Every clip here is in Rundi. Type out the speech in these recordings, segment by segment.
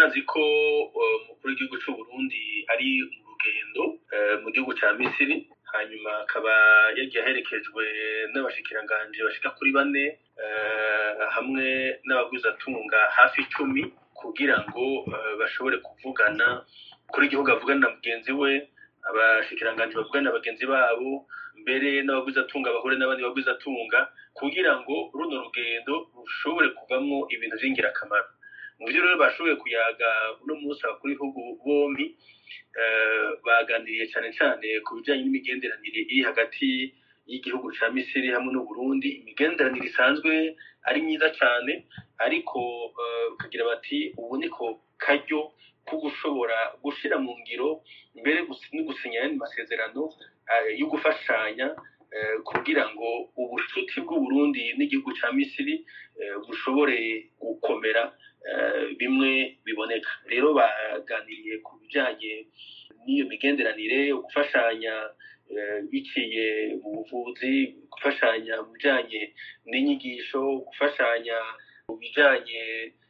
murazi ko umukuru w'igihugu cy'u Burundi ari mu rugendo mu gihugu cya Misiri, hanyuma akaba yagiye aherekejwe n'abashikiranganji bashika kuri 4 hamwe n'abagwizatunga hafi 10 kugira ngo bashobore kuvugana kuri igihugu avugana na mugenzi we, abashikiranganji bavugana na bagenzi babo, mbere n'abagwizatunga bahure n'abandi bagwizatunga kugira ngo runo rugendo rushobore kuvamwo ibintu vy'ingirakamaro. Mu byo rero bashoboye kuyaga uno munsi kuri bihugu bombi, baganiriye cyane cyane ku bijyanye n'imigenderanire iri hagati y'igihugu ca Misiri hamwe n'u Burundi. Imigenderanire isanzwe ari myiza cyane, ariko kagira bati ubu niko karyo ko gushobora gushira mu ngiro mbere no gusinya amasezerano yo gufashanya kugira ngo ubucuti bw'u Burundi n'igihugu ca Misiri bushobore gukomera bimwe biboneka. Rero baganiriye ku bijanye n'iyo migenderanire, gufashanya biciye mu buvuzi, gufashanya mu bijanye n'inyigisho, gufashanya mu bijanye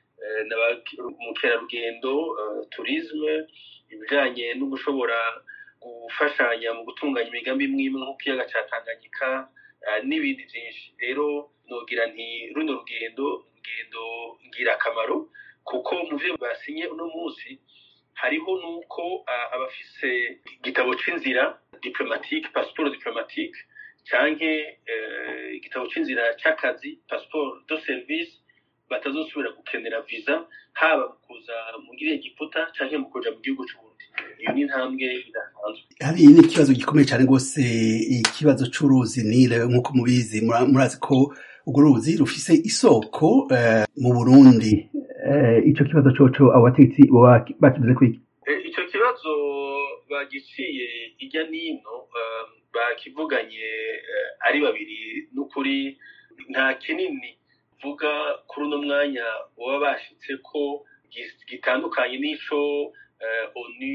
n'umukerarugendo, tourisme, ibijanye no gushobora gufashanya mu gutunganya imigambi imwe nk'ikiyaga ca Tanganyika n'ibindi byinshi. Rero nogira nti runo rugendo ngirakamaro, kuko mu byo basinye uno munsi hariho nuko abafise igitabo c'inzira diplomatique, passeport diplomatique, canke igitabo c'inzira c'akazi, passeport de service, batazosubira gukenera visa haba kuza mu Egiputa canke mu kuja mu gihugu c'Uburundi. Iyo ni intambwe idasanzwe. Hari n'ikibazo gikomeye cyane rwose, ikibazo c'uruzi Nile. Nk'uko mubizi, murazi ko urwo ruzi rufise isoko mu Burundi. Ico kibazo coco abo bategetsi bakivuze ko iki? Ico kibazo bagiciye ijya nino, bakivuganye ari babiri. N'ukuri nta kinini vuga kuri uno mwanya baba bashitse ko gitandukanye n'ico ONU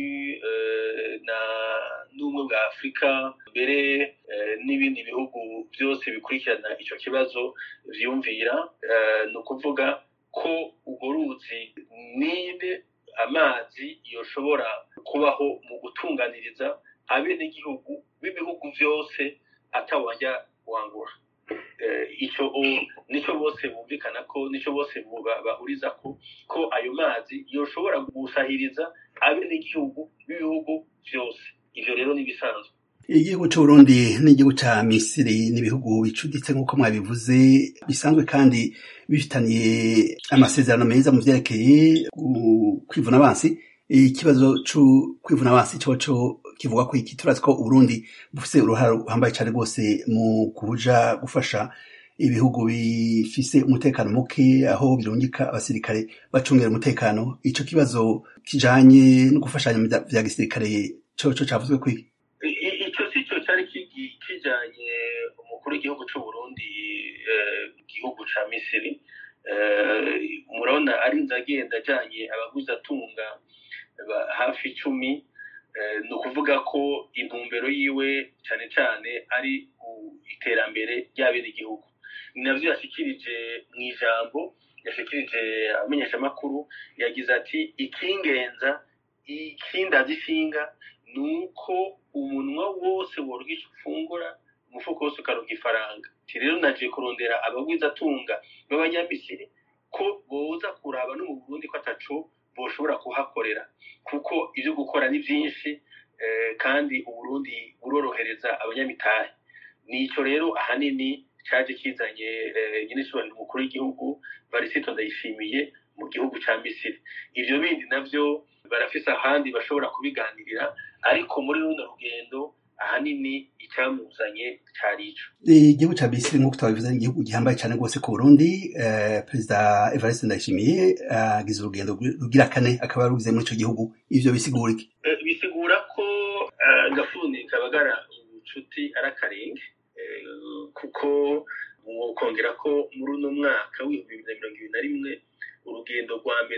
na n'ubumwe bwa Afrika mbere n'ibindi bihugu byose bikurikirana ico kibazo vyumvira. No kuvuga ko urwo ruzi Nile, amazi yoshobora kubaho mu gutunganiriza abenegihugu b'ibihugu vyose atawajya wangura. Ico nico bose bumvikana ko, nico bose bahuriza ko ayo mazi yoshobora gusahiriza abenegihugu b'ibihugu vyose. Ivyo rero ni bisanzwe. Igihugu c'Uburundi n'igihugu ca Misiri n'ibihugu bicuditse nk'uko mwabivuze, bisanzwe kandi bifitaniye amasezerano meza mu vyerekeye kwivuna abansi. Ikibazo co kwivuna abansi coco kivuga ko iki, turazi ko Uburundi bufise uruhara ruhambaye cane rwose mu kuja gufasha ibihugu bifise umutekano muke, aho birungika abasirikare bacungera umutekano. Ico kibazo kijanye no gufashanya vya gisirikare coco cavuzwe ko iki? Ico sico cari kijanye umukuru w'igihugu c'u Burundi igihugu ca Misiri. Murabona arinze agenda ajanye abagwizatunga hafi 10. Ni ukuvuga ko intumbero yiwe cyane cyane ari iterambere ry'abenegihugu. Ni navyo yashikirije mu ijambo yashikirije amenyeshamakuru. Yagize ati ikingenza ikindazishinga nuko umunwa wose worugisha ufungura, umufuko wose ukaronka ifaranga. Rero naje kurondera abagwizatunga b'abanyamisiri ko boza kuraba no mu Burundi ko ataco boshobora kuhakorera, kuko ivyo gukora ni vyinshi, kandi Uburundi burorohereza abanyamitahe. Nico rero ahanini caje kizanye nyine cyubahiro umukuru w'igihugu Varisito Ndayishimiye mu gihugu ca Misiri. Ivyo bindi navyo barafise ahandi bashobora kubiganirira, ariko muri runo rugendo ahanini icyamuzanye cari ico. Igihugu ca Misiri nk'uko twabivuze ni igihugu gihambaye cyane rwose ku Burundi. Perezida Evariste Ndayishimiye agize urugendo rugira 4 akaba yarugize muri ico gihugu. Ivyo bisigura iki? Bisigura ko gafuni kabagara ubucuti arakarenge, kuko mwokongera ko muri uno mwaka w'2021 urugendo rwa mbere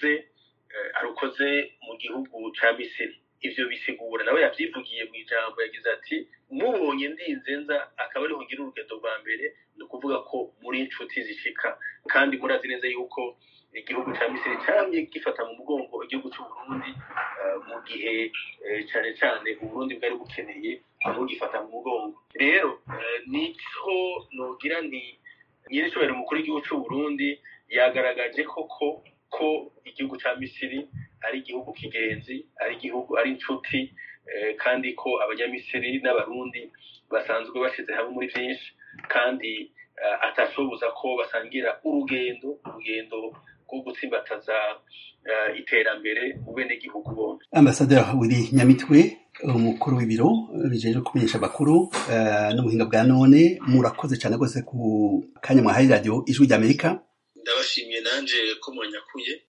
arukoze mu gihugu ca Misiri. Ivyo bisigura nawe yavyivugiye mu ijambo, yagize ati mubonye ndinze nza akaba ariho ngira urugendo rwa mbere. Ni ukuvuga ko muri inshuti zishika, kandi murazi neza yuko igihugu ca Misiri camye gifata mu mugongo igihugu c'u Burundi mu gihe cane cane Uburundi bwari bukeneye abugifata mu mugongo. Rero nico nogira nti nyiricubahiro umukuru w'igihugu c'u Burundi yagaragaje koko ko igihugu ca Misiri ari igihugu kigenzi, ari igihugu ari inshuti, kandi ko abanyamisiri n'abarundi basanzwe bashize hamwe muri vyinshi, kandi atashoboza ko basangira urugendo rwo gutsimbataza iterambere mu benegihugu bombi. Ambasaderi Willy Nyamitwe, umukuru w'ibiro bijejwe kumenyesha amakuru n'ubuhinga bwa none, murakoze cyane rwose ku kanya mwahaye radio Ijwi ry'Amerika. Ndabashimiye nanje ko mwanyakuye.